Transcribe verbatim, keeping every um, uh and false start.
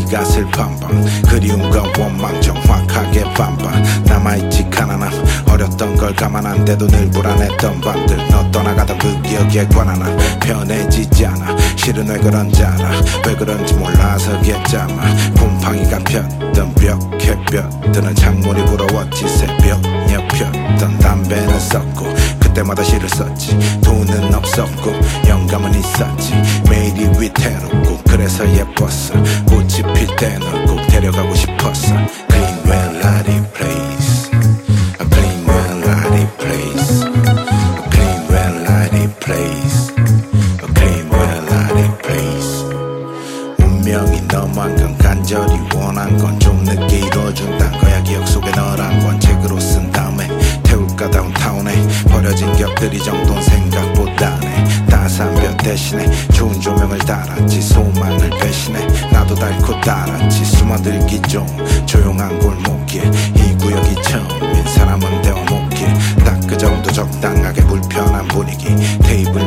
네가 슬픈 밤 그리움과 원망 정확하게 반반 남아있지 가난함 어렸던 걸 감안한데도 늘 불안했던 밤들 너 떠나가던 그 기억에 관한 편해지지 않아 실은 왜 그런지 알아 왜 그런지 몰라서겠잖아 곰팡이가 폈던 벽 햇볕드는 창문이 부러웠지 새벽 폈던 담배는 썼고 그때마다 시를 썼지 돈은 없었고 영감은 있었지 매일이 위태롭고 그래서 예뻤어 꽃이 필 때는 꼭 데려가고 싶었어 Clean well lighty place A clean well lighty place A clean well lighty place A clean well lighty place 운명이 너만큼 간절히 원한 건 좀 늦게 이뤄준단 거야 기억 속에 너란 건 책으로 쓴 다음에 태울까 다운타운에 버려진 격들이 정돈 생각보다네 따스한 볕 대신에 좋은 조명을 달았지 소망을 배신해 나도 닳고 달았지 숨어들기 좀 조용한 골목길 이 구역이 처음인 사람은 대화 못길 딱 그 정도 적당하게 불편한 분위기 테이블